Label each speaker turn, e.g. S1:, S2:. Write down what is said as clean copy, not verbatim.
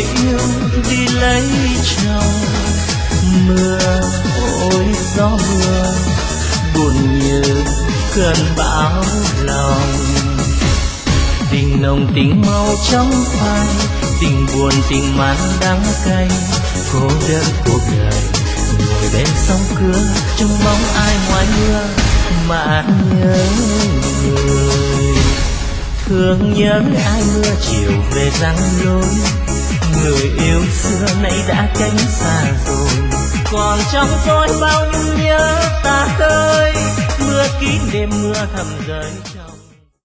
S1: người yêu đi lấy chồng. Mưa ôi gió mưa buồn như cơn bão lòng. Tình nồng tình màu trong phai, tình buồn tình mặn đắng cay, cô đơn cuộc đời ngồi bên sông cửa trông bóng ai ngoài mưa mà nhớ người. Thương nhớ ai mưa chiều về răng lối, người yêu xưa nay đã cánh xa rồi. Còn trong tôi bao nhung nhớ ta tới, mưa kín đêm mưa thầm rơi.